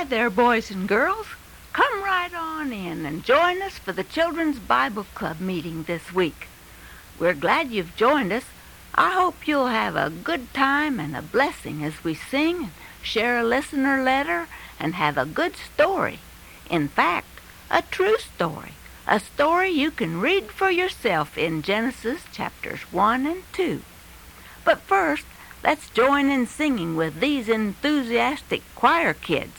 there, boys and girls. Come right on in and join us for the Children's Bible Club meeting this week. We're glad you've joined us. I hope you'll have a good time and a blessing as we sing and share a listener letter and have a good story. In fact, a true story. A story you can read for yourself in Genesis chapters 1 and 2. But first, let's join in singing with these enthusiastic choir kids.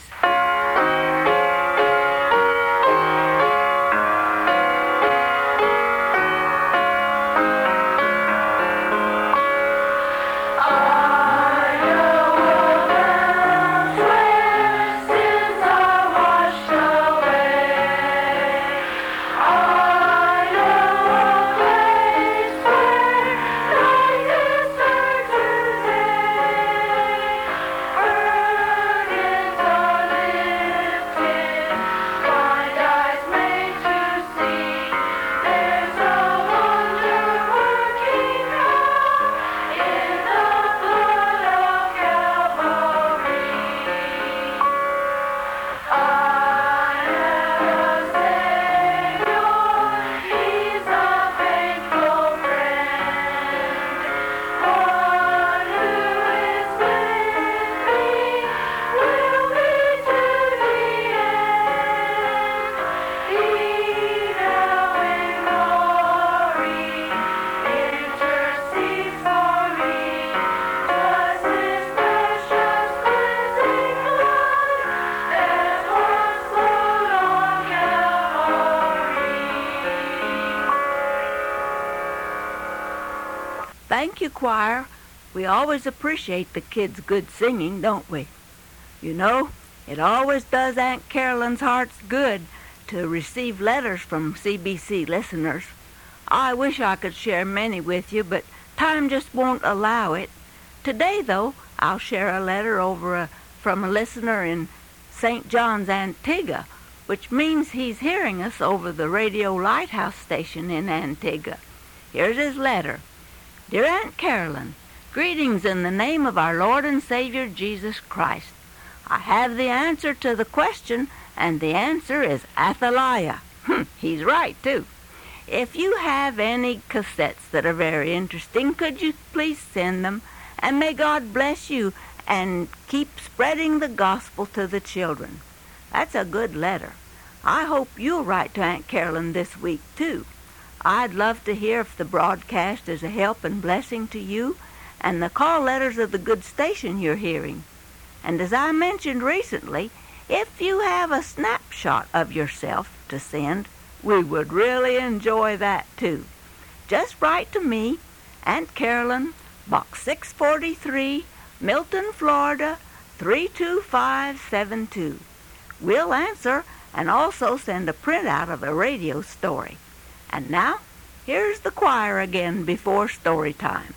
Thank you, choir. We always appreciate the kids' good singing, don't we? You know, it always does Aunt Carolyn's hearts good to receive letters from CBC listeners. I wish I could share many with you, but time just won't allow it. Today, though, I'll share a letter from a listener in St. John's, Antigua, which means he's hearing us over the Radio Lighthouse station in Antigua. Here's his letter. Dear Aunt Carolyn, greetings in the name of our Lord and Savior Jesus Christ. I have the answer to the question, and the answer is Athaliah. He's right, too. If you have any cassettes that are very interesting, could you please send them? And may God bless you and keep spreading the gospel to the children. That's a good letter. I hope you'll write to Aunt Carolyn this week, too. I'd love to hear if the broadcast is a help and blessing to you and the call letters of the good station you're hearing. And as I mentioned recently, if you have a snapshot of yourself to send, we would really enjoy that too. Just write to me, Aunt Carolyn, Box 643, Milton, Florida, 32572. We'll answer and also send a printout of a radio story. And now, here's the choir again before story time.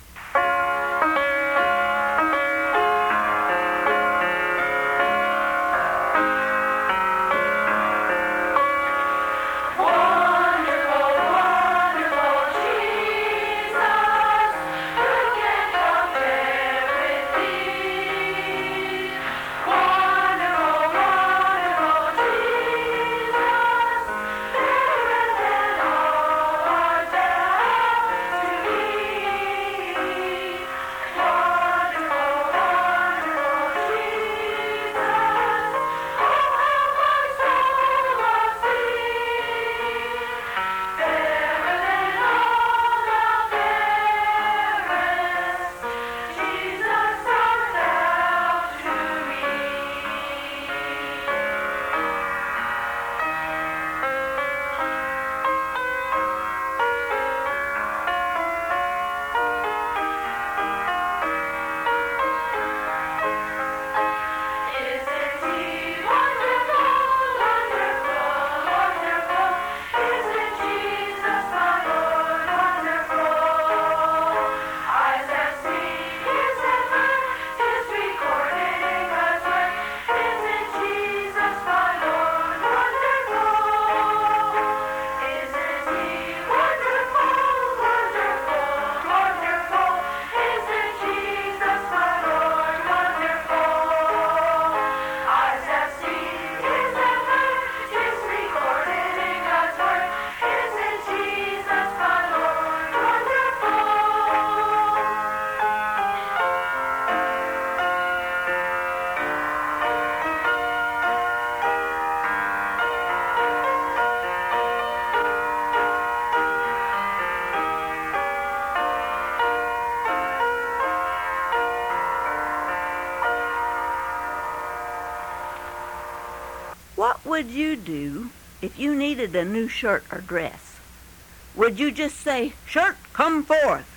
What would you do if you needed a new shirt or dress? Would you just say, "Shirt, come forth"?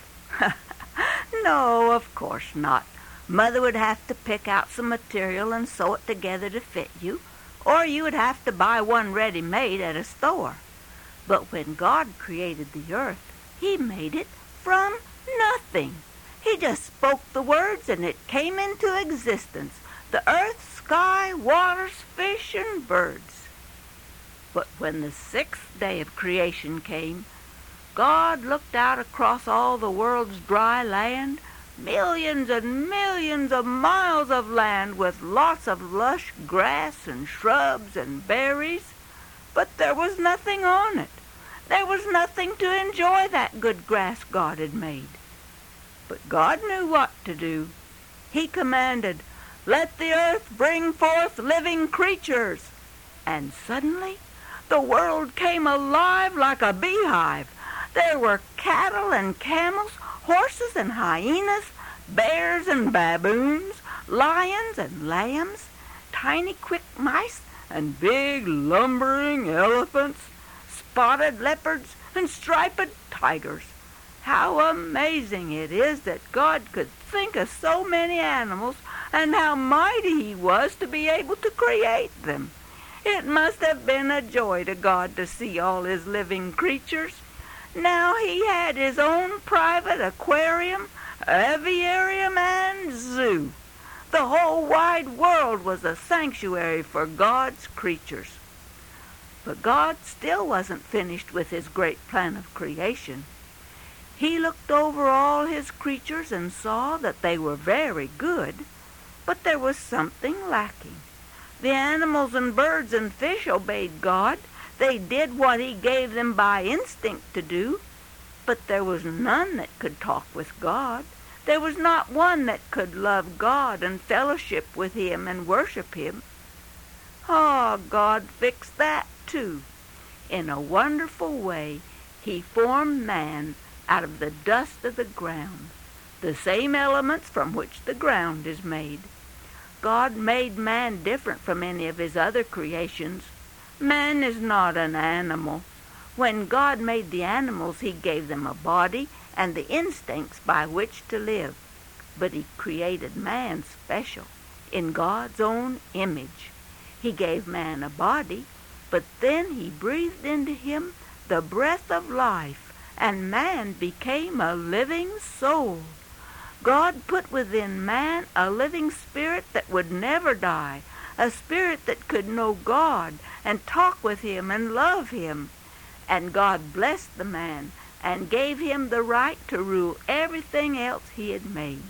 No, of course not. Mother would have to pick out some material and sew it together to fit you, or you would have to buy one ready-made at a store. But when God created the earth, He made it from nothing. He just spoke the words and it came into existence. The earth, sky, waters, fish, and birds. But when the sixth day of creation came, God looked out across all the world's dry land, millions and millions of miles of land with lots of lush grass and shrubs and berries, but there was nothing on it. There was nothing to enjoy that good grass God had made. But God knew what to do. He commanded, "Let the earth bring forth living creatures." And suddenly the world came alive like a beehive. There were cattle and camels, horses and hyenas, bears and baboons, lions and lambs, tiny quick mice and big lumbering elephants, spotted leopards and striped tigers. How amazing it is that God could think of so many animals, and how mighty He was to be able to create them. It must have been a joy to God to see all His living creatures. Now He had His own private aquarium, aviarium, and zoo. The whole wide world was a sanctuary for God's creatures. But God still wasn't finished with His great plan of creation. He looked over all His creatures and saw that they were very good, but there was something lacking. The animals and birds and fish obeyed God. They did what He gave them by instinct to do, but there was none that could talk with God. There was not one that could love God and fellowship with Him and worship Him. God fixed that too. In a wonderful way, He formed man out of the dust of the ground, the same elements from which the ground is made. God made man different from any of His other creations. Man is not an animal. When God made the animals, He gave them a body and the instincts by which to live. But He created man special, in God's own image. He gave man a body, but then He breathed into him the breath of life, and man became a living soul. God put within man a living spirit that would never die, a spirit that could know God and talk with Him and love Him. And God blessed the man and gave him the right to rule everything else He had made.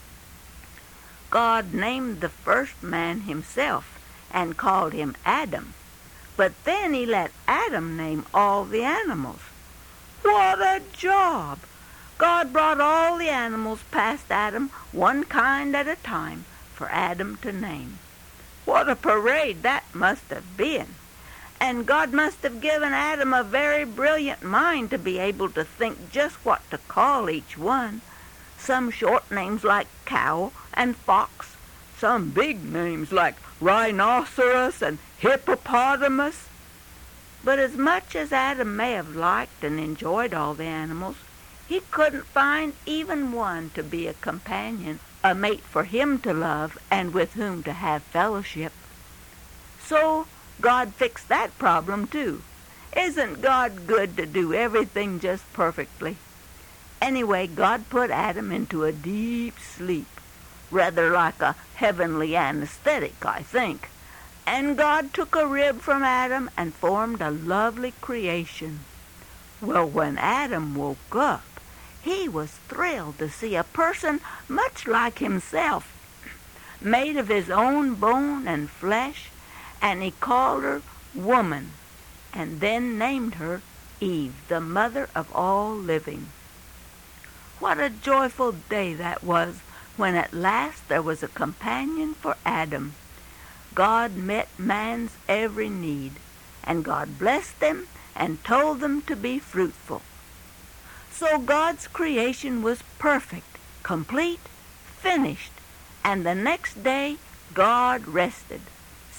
God named the first man Himself and called him Adam, but then He let Adam name all the animals. What a job! God brought all the animals past Adam, one kind at a time, for Adam to name. What a parade that must have been! And God must have given Adam a very brilliant mind to be able to think just what to call each one. Some short names like cow and fox, some big names like rhinoceros and hippopotamus. But as much as Adam may have liked and enjoyed all the animals, he couldn't find even one to be a companion, a mate for him to love and with whom to have fellowship. So God fixed that problem too. Isn't God good to do everything just perfectly? Anyway, God put Adam into a deep sleep, rather like a heavenly anesthetic, I think. And God took a rib from Adam and formed a lovely creation. Well, when Adam woke up, he was thrilled to see a person much like himself, made of his own bone and flesh, and he called her Woman, and then named her Eve, the mother of all living. What a joyful day that was when at last there was a companion for Adam. God met man's every need, and God blessed them and told them to be fruitful. So God's creation was perfect, complete, finished, and the next day God rested,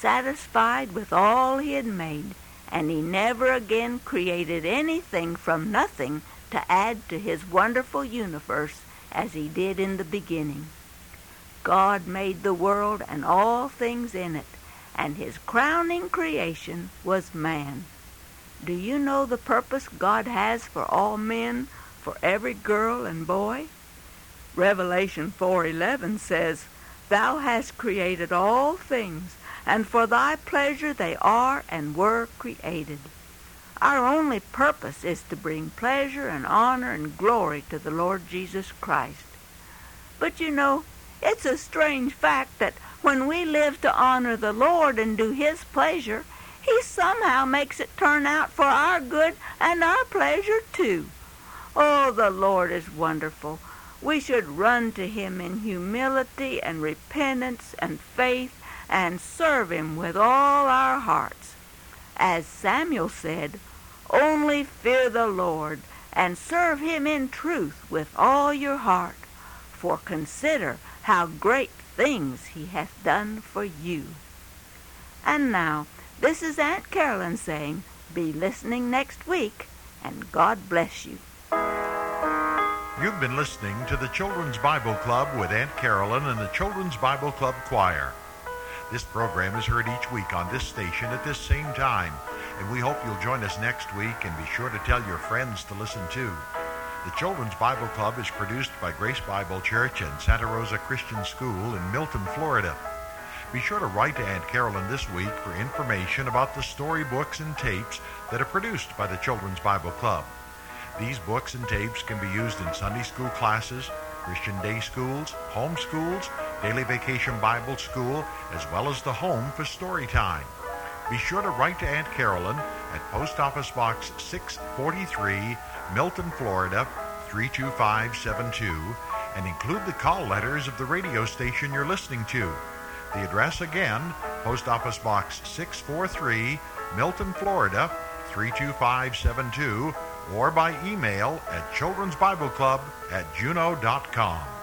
satisfied with all he had made, and he never again created anything from nothing to add to his wonderful universe as he did in the beginning. God made the world and all things in it, and his crowning creation was man. Do you know the purpose God has for all men, for every girl and boy? Revelation 4:11 says, "Thou hast created all things, and for thy pleasure they are and were created." Our only purpose is to bring pleasure and honor and glory to the Lord Jesus Christ. But you know, it's a strange fact that when we live to honor the Lord and do his pleasure, he somehow makes it turn out for our good and our pleasure too. Oh, the Lord is wonderful. We should run to him in humility and repentance and faith and serve him with all our hearts. As Samuel said, "Only fear the Lord and serve him in truth with all your heart, for consider how great things he hath done for you." And now, this is Aunt Carolyn saying, be listening next week, and God bless you. You've been listening to the Children's Bible Club with Aunt Carolyn and the Children's Bible Club Choir. This program is heard each week on this station at this same time, and we hope you'll join us next week, and be sure to tell your friends to listen too. The Children's Bible Club is produced by Grace Bible Church and Santa Rosa Christian School in Milton, Florida. Be sure to write to Aunt Carolyn this week for information about the storybooks and tapes that are produced by the Children's Bible Club. These books and tapes can be used in Sunday school classes, Christian day schools, home schools, daily vacation Bible school, as well as the home for story time. Be sure to write to Aunt Carolyn at Post Office Box 643, Milton, Florida, 32572, and include the call letters of the radio station you're listening to. The address again, Post Office Box 643, Milton, Florida, 32572, or by email at childrensbibleclub@juno.com.